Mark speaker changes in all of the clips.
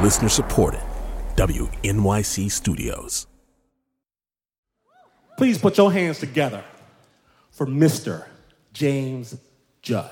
Speaker 1: Listener supported. WNYC Studios.
Speaker 2: Please put your hands together for Mr. James Judd.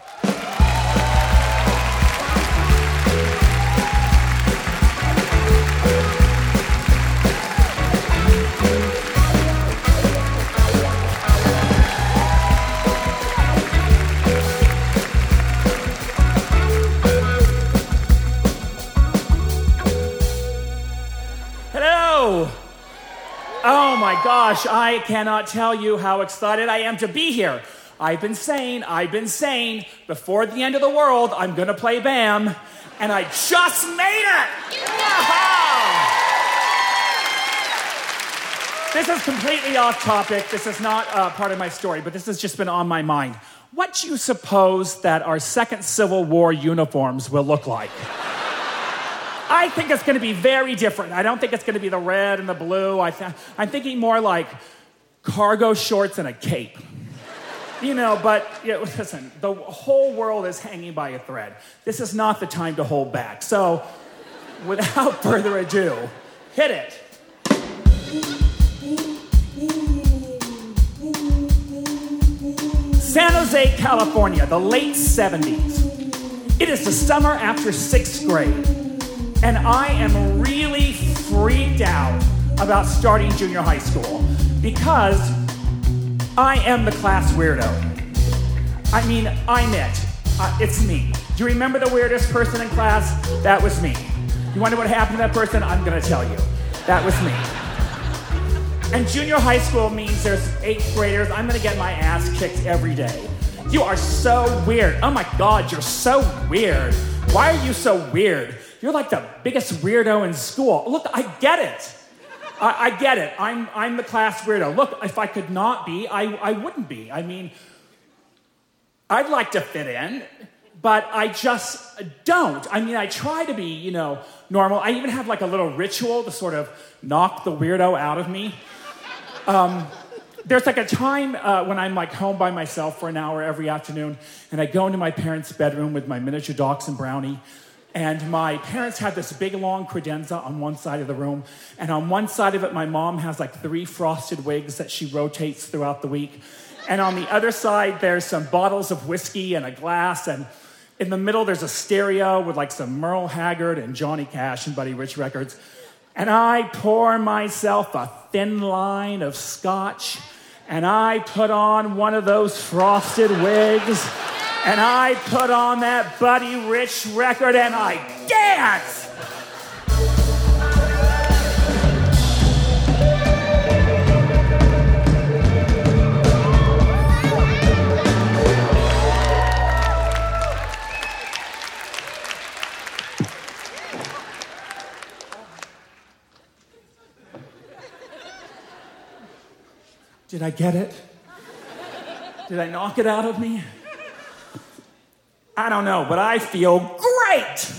Speaker 3: Oh my gosh, I cannot tell you how excited I am to be here. I've been saying, before the end of the world, I'm gonna play BAM, and I just made it! This is completely off topic. This is not part of my story, but this has just been on my mind. What do you suppose that our second Civil War uniforms will look like? I think it's going to be very different. I don't think it's going to be the red and the blue. I'm thinking more like cargo shorts and a cape. Listen, the whole world is hanging by a thread. This is not the time to hold back. So, without further ado, hit it. San Jose, California, the late 70s. It is the summer after 6th grade. And I am really freaked out about starting junior high school because I am the class weirdo. I mean, I'm it. It's me. Do you remember the weirdest person in class? That was me. You wonder what happened to that person? I'm gonna tell you. That was me. And junior high school means there's 8th graders. I'm gonna get my ass kicked every day. You are so weird. Oh my God, you're so weird. Why are you so weird? You're like the biggest weirdo in school. Look, I get it. I get it. I'm the class weirdo. Look, if I could not be, I wouldn't be. I mean, I'd like to fit in, but I just don't. I mean, I try to be, normal. I even have like a little ritual to sort of knock the weirdo out of me. There's like a time when I'm like home by myself for an hour every afternoon, and I go into my parents' bedroom with my miniature dachshund Brownie. And my parents had this big, long credenza on one side of the room. And on one side of it, my mom has like 3 frosted wigs that she rotates throughout the week. And on the other side, there's some bottles of whiskey and a glass. And in the middle, there's a stereo with like some Merle Haggard and Johnny Cash and Buddy Rich records. And I pour myself a thin line of scotch. And I put on one of those frosted wigs. And I put on that Buddy Rich record and I dance! Did I get it? Did I knock it out of me? I don't know, but I feel great!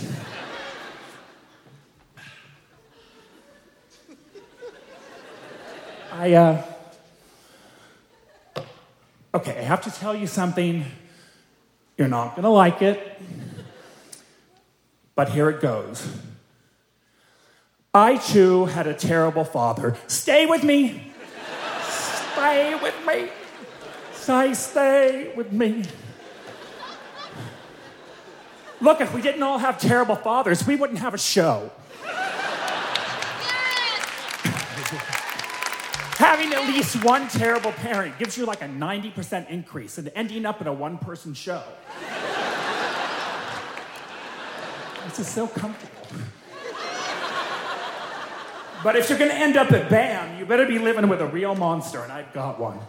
Speaker 3: Okay, I have to tell you something. You're not gonna like it, but here it goes. I, too, had a terrible father. Stay with me! Stay with me! Stay with me. Look, if we didn't all have terrible fathers, we wouldn't have a show. Having at least one terrible parent gives you like a 90% increase in ending up in a one-person show. This is so comfortable. But if you're gonna end up at BAM, you better be living with a real monster, and I've got one.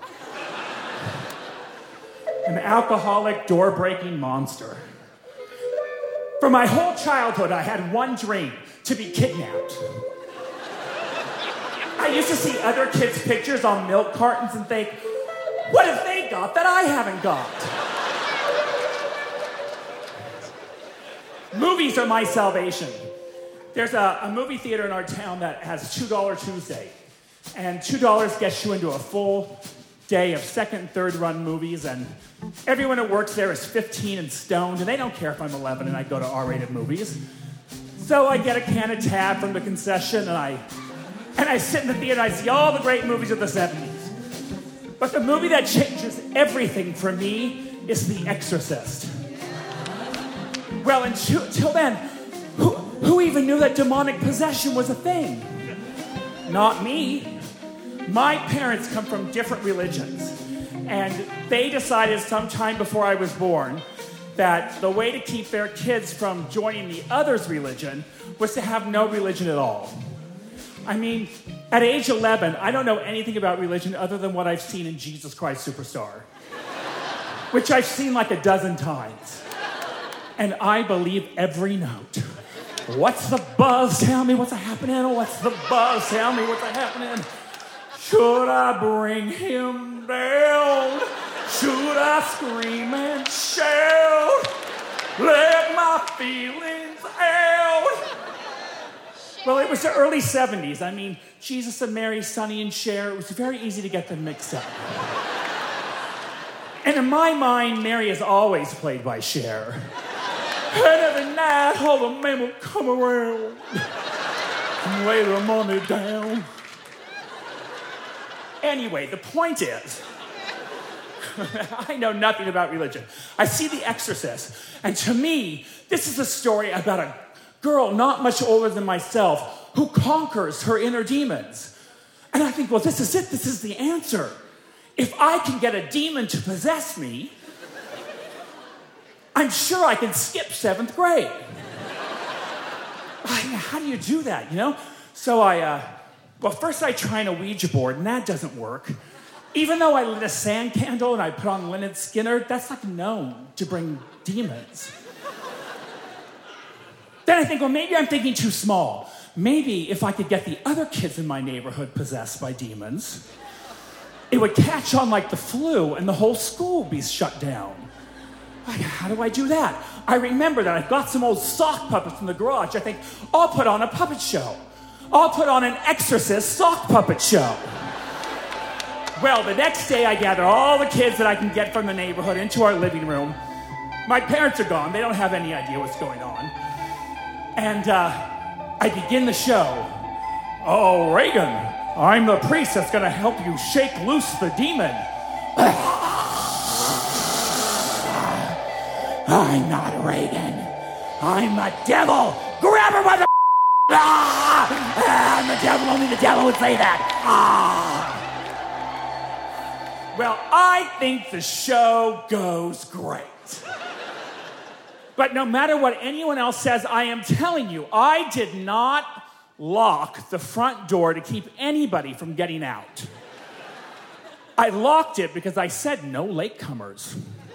Speaker 3: An alcoholic, door-breaking monster. For my whole childhood, I had one dream, to be kidnapped. I used to see other kids' pictures on milk cartons and think, what have they got that I haven't got? Movies are my salvation. There's a movie theater in our town that has $2 Tuesday. And $2 gets you into a full day of second and third run movies, and everyone who works there is 15 and stoned, and they don't care if I'm 11 and I go to R-rated movies. So I get a can of Tab from the concession, and I sit in the theater and I see all the great movies of the 70s. But the movie that changes everything for me is The Exorcist. Well, until then, who even knew that demonic possession was a thing? Not me. My parents come from different religions, and they decided sometime before I was born that the way to keep their kids from joining the other's religion was to have no religion at all. I mean, at age 11, I don't know anything about religion other than what I've seen in Jesus Christ Superstar, which I've seen like a dozen times. And I believe every note. What's the buzz? Tell me what's happening. What's the buzz? Tell me what's happening. Should I bring him down? Should I scream and shout? Let my feelings out. Well, it was the early 70s. I mean, Jesus and Mary, Sonny and Cher, it was very easy to get them mixed up. And in my mind, Mary is always played by Cher. And every night, all the men will come around and lay their money down. Anyway, the point is, I know nothing about religion. I see The Exorcist, and to me, this is a story about a girl not much older than myself who conquers her inner demons. And I think, well, this is it. This is the answer. If I can get a demon to possess me, I'm sure I can skip 7th grade. How do you do that, you know? So well, first I try a Ouija board, and that doesn't work. Even though I lit a sand candle and I put on Lynyrd Skynyrd, that's like known to bring demons. Then I think, well, maybe I'm thinking too small. Maybe if I could get the other kids in my neighborhood possessed by demons, it would catch on like the flu and the whole school would be shut down. How do I do that? I remember that I've got some old sock puppets from the garage. I think, I'll put on a puppet show. I'll put on an Exorcist sock puppet show. Well, the next day I gather all the kids that I can get from the neighborhood into our living room. My parents are gone. They don't have any idea what's going on. And I begin the show. Oh, Reagan, I'm the priest that's going to help you shake loose the demon. I'm not Reagan. I'm the devil. Grab her by the... I'm the devil. Only the devil would say that. Well, I think the show goes great. But no matter what anyone else says, I am telling you, I did not lock the front door to keep anybody from getting out. I locked it because I said no latecomers.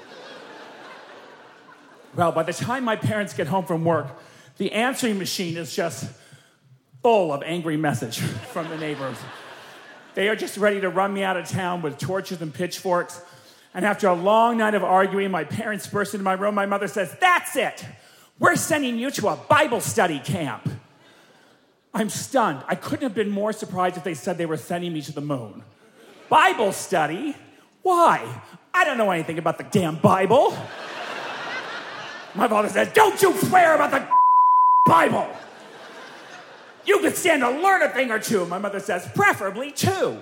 Speaker 3: Well, by the time my parents get home from work, the answering machine is just full of angry messages from the neighbors. They are just ready to run me out of town with torches and pitchforks. And after a long night of arguing, my parents burst into my room. My mother says, "That's it! We're sending you to a Bible study camp." I'm stunned. I couldn't have been more surprised if they said they were sending me to the moon. Bible study? Why? I don't know anything about the damn Bible. My father says, "Don't you swear about the Bible. You could stand to learn a thing or two." My mother says, "Preferably 2.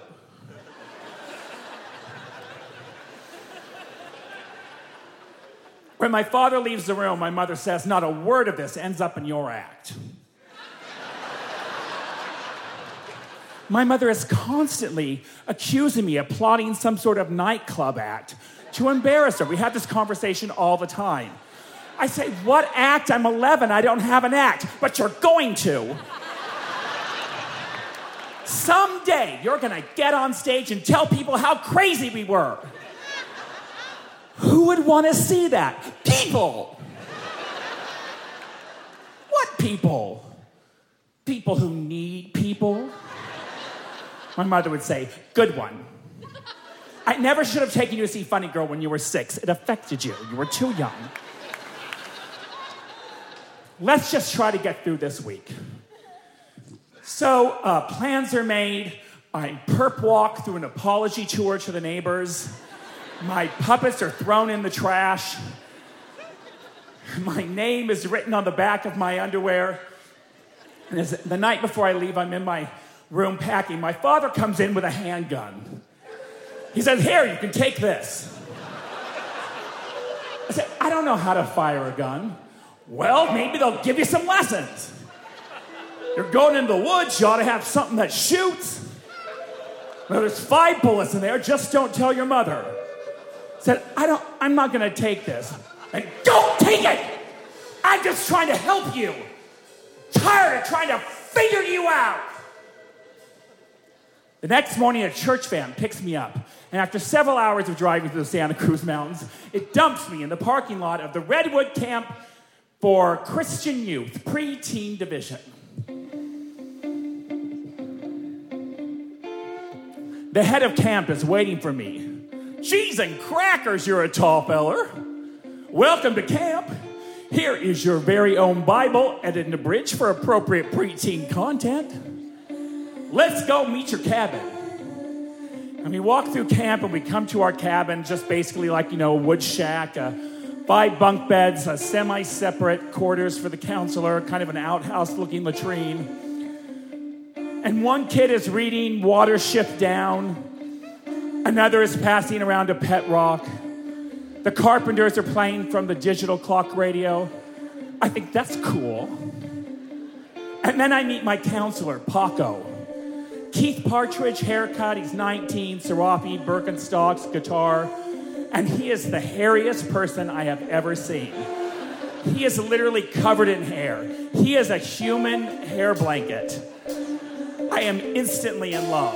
Speaker 3: When my father leaves the room, my mother says, "Not a word of this ends up in your act." My mother is constantly accusing me of plotting some sort of nightclub act to embarrass her. We have this conversation all the time. I say, "What act? I'm 11. I don't have an act." "But you're going to. Someday, you're going to get on stage and tell people how crazy we were." Who would want to see that? People. What people? People who need people. My mother would say, "Good one. I never should have taken you to see Funny Girl when you were 6. It affected you. You were too young. Let's just try to get through this week." So plans are made. I perp walk through an apology tour to the neighbors. My puppets are thrown in the trash. My name is written on the back of my underwear. And the night before I leave, I'm in my room packing. My father comes in with a handgun. He says, "Here, you can take this." I said, "I don't know how to fire a gun." "Well, maybe they'll give you some lessons. You're going into the woods, you ought to have something that shoots. Well, there's 5 bullets in there, just don't tell your mother." I said, I'm not gonna take this. And don't take it! I'm just trying to help you. Tired of trying to figure you out. The next morning, a church van picks me up, and after several hours of driving through the Santa Cruz Mountains, it dumps me in the parking lot of the Redwood Camp for Christian Youth, Pre-Teen Division. The head of camp is waiting for me. "Cheese and crackers, you're a tall feller. Welcome to camp. Here is your very own Bible, edited and abridged for appropriate preteen content. Let's go meet your cabin." And we walk through camp and we come to our cabin, just basically like, a wood shack, 5 bunk beds, semi-separate quarters for the counselor, kind of an outhouse-looking latrine. And one kid is reading Watership Down. Another is passing around a pet rock. The Carpenters are playing from the digital clock radio. I think that's cool. And then I meet my counselor, Paco. Keith Partridge, haircut, he's 19, Serape, Birkenstocks, guitar, and he is the hairiest person I have ever seen. He is literally covered in hair. He is a human hair blanket. I am instantly in love.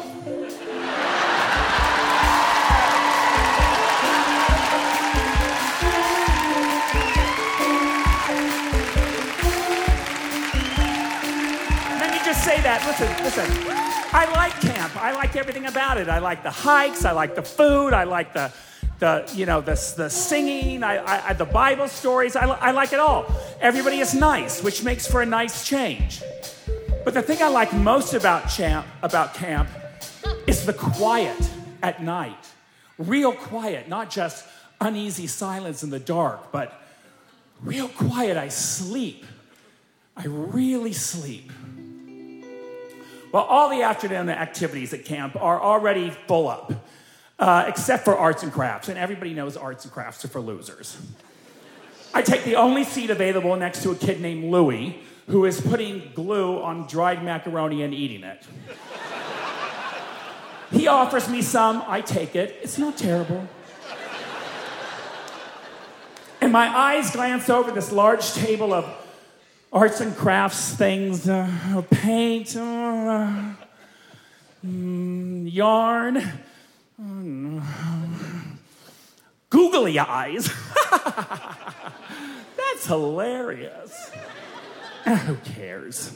Speaker 3: Let me just say that, listen. I like camp. I like everything about it. I like the hikes. I like the food. I like the singing. I the Bible stories. I like it all. Everybody is nice, which makes for a nice change. But the thing I like most about camp is the quiet at night. Real quiet, not just uneasy silence in the dark, but real quiet. I sleep. I really sleep. Well, all the afternoon activities at camp are already full up, except for arts and crafts, and everybody knows arts and crafts are for losers. I take the only seat available next to a kid named Louie, who is putting glue on dried macaroni and eating it. He offers me some, I take it. It's not terrible. And my eyes glance over this large table of arts and crafts things, paint, yarn, googly eyes. That's hilarious. Who cares?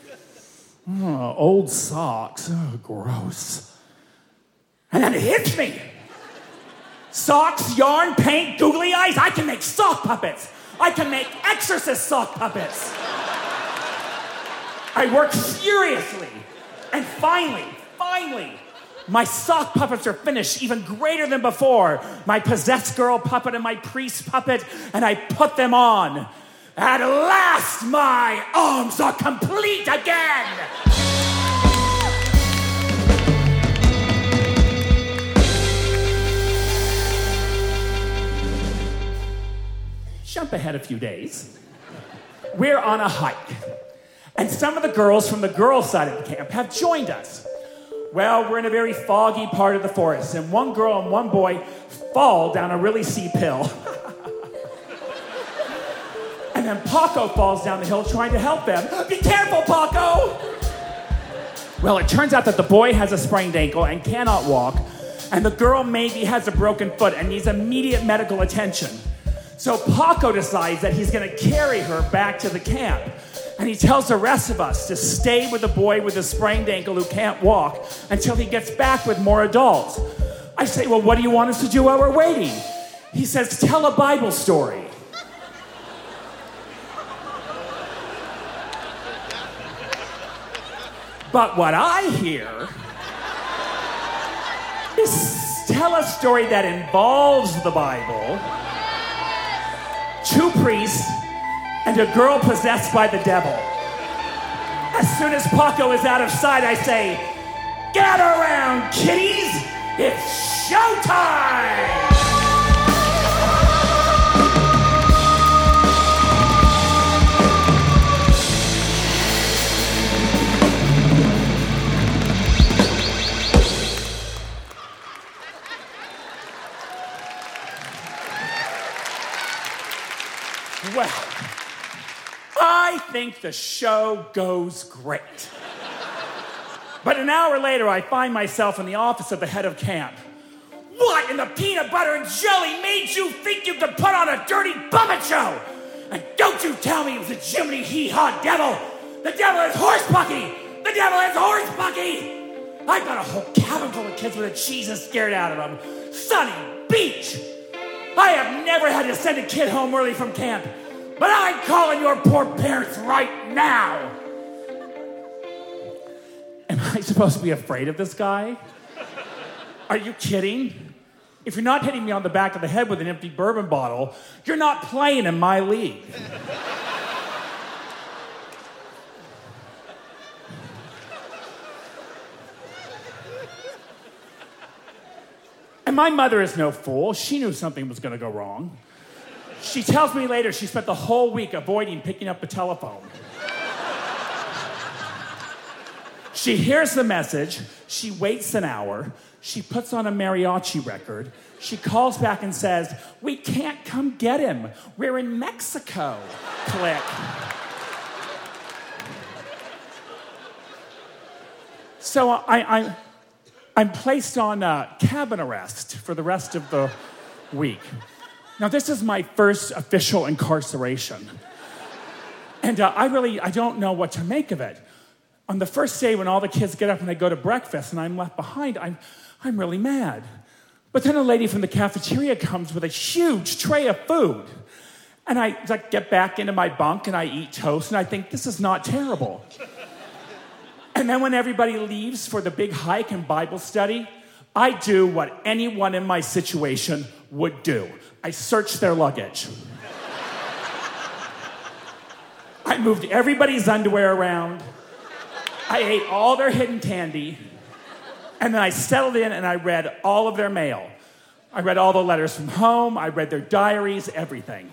Speaker 3: Old socks. Oh, gross. And then it hits me. Socks, yarn, paint, googly eyes. I can make sock puppets. I can make exorcist sock puppets. I work furiously. And finally, my sock puppets are finished, even greater than before. My possessed girl puppet and my priest puppet, and I put them on. At last, my arms are complete again. Jump ahead a few days. We're on a hike, and some of the girls from the girls' side of the camp have joined us. Well, we're in a very foggy part of the forest, and one girl and one boy fall down a really steep hill. And then Paco falls down the hill trying to help them. Be careful, Paco! Well, it turns out that the boy has a sprained ankle and cannot walk, and the girl maybe has a broken foot and needs immediate medical attention. So Paco decides that he's going to carry her back to the camp. And he tells the rest of us to stay with the boy with a sprained ankle who can't walk until he gets back with more adults. I say, well, what do you want us to do while we're waiting? He says, tell a Bible story. But what I hear is tell a story that involves the Bible, 2 priests, and a girl possessed by the devil. As soon as Paco is out of sight, I say, gather around, kiddies! It's showtime! Well, I think the show goes great. But an hour later, I find myself in the office of the head of camp. What in the peanut butter and jelly made you think you could put on a dirty puppet show? And don't you tell me it was a Jiminy Hee-Haw devil. The devil is Horse Bucky. The devil is Horse Bucky. I've got a whole cabin full of kids with the Jesus scared out of them. Sunny Beach. I have never had to send a kid home early from camp, but I'm calling your poor parents right now. Am I supposed to be afraid of this guy? Are you kidding? If you're not hitting me on the back of the head with an empty bourbon bottle, you're not playing in my league. And my mother is no fool. She knew something was going to go wrong. She tells me later she spent the whole week avoiding picking up the telephone. She hears the message. She waits an hour. She puts on a mariachi record. She calls back and says, "We can't come get him. We're in Mexico." Click. So I'm placed on cabin arrest for the rest of the week. Now, this is my first official incarceration. And I don't know what to make of it. On the first day when all the kids get up and they go to breakfast and I'm left behind, I'm really mad. But then a lady from the cafeteria comes with a huge tray of food. And I get back into my bunk and I eat toast and I think, this is not terrible. And then when everybody leaves for the big hike and Bible study, I do what anyone in my situation would do. I search their luggage. I moved everybody's underwear around. I ate all their hidden candy. And then I settled in and I read all of their mail. I read all the letters from home. I read their diaries, everything.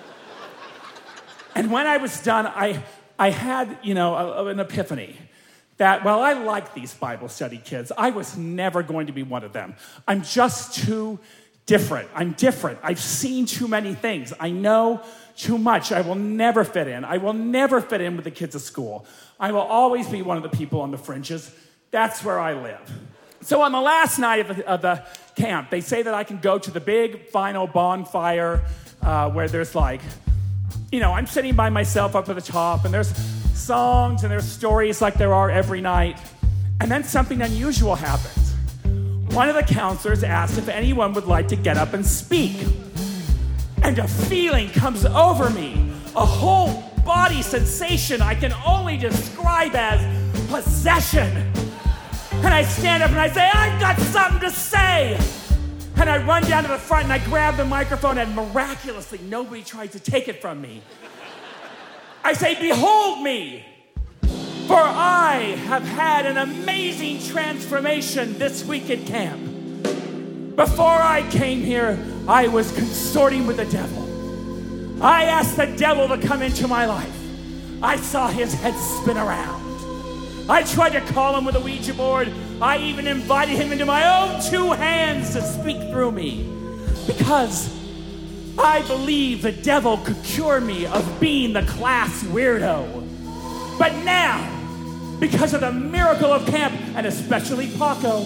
Speaker 3: And when I was done, I had, an epiphany. That, while I like these Bible study kids, I was never going to be one of them. I'm just too different. I'm different. I've seen too many things. I know too much. I will never fit in. I will never fit in with the kids at school. I will always be one of the people on the fringes. That's where I live. So on the last night of the camp, they say that I can go to the big final bonfire where there's I'm sitting by myself up at the top, and there's songs and there's stories like there are every night. And then something unusual happens. One of the counselors asked if anyone would like to get up and speak. And a feeling comes over me, a whole body sensation I can only describe as possession. And I stand up and I say, I've got something to say. And I run down to the front and I grab the microphone, and miraculously nobody tried to take it from me. I say, behold me, for I have had an amazing transformation this week at camp. Before I came here, I was consorting with the devil. I asked the devil to come into my life. I saw his head spin around. I tried to call him with a Ouija board. I even invited him into my own two hands to speak through me. Because I believe the devil could cure me of being the class weirdo. But now, because of the miracle of camp, and especially Paco,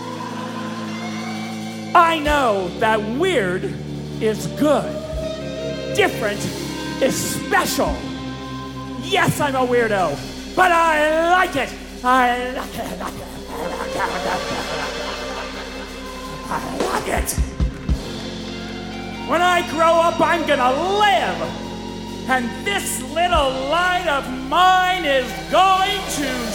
Speaker 3: I know that weird is good. Different is special. Yes, I'm a weirdo, but I like it. I like it. When I grow up, I'm gonna live. And this little light of mine is going to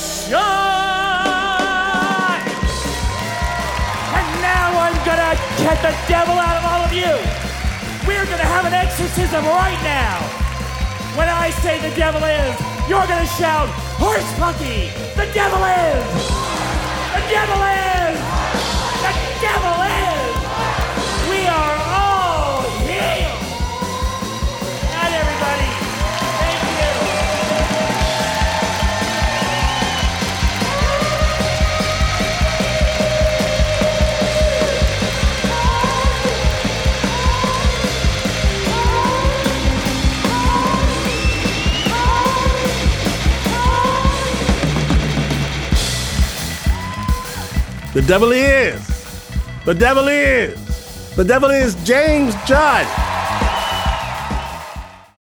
Speaker 3: shine. And now I'm gonna get the devil out of all of you. We're gonna have an exorcism right now. When I say the devil is You're gonna shout, Horse Punky! The devil is! The devil is! The devil is! We are all healed! Night, everybody. Thank you.
Speaker 1: The devil is. The devil is. The devil is James Judd.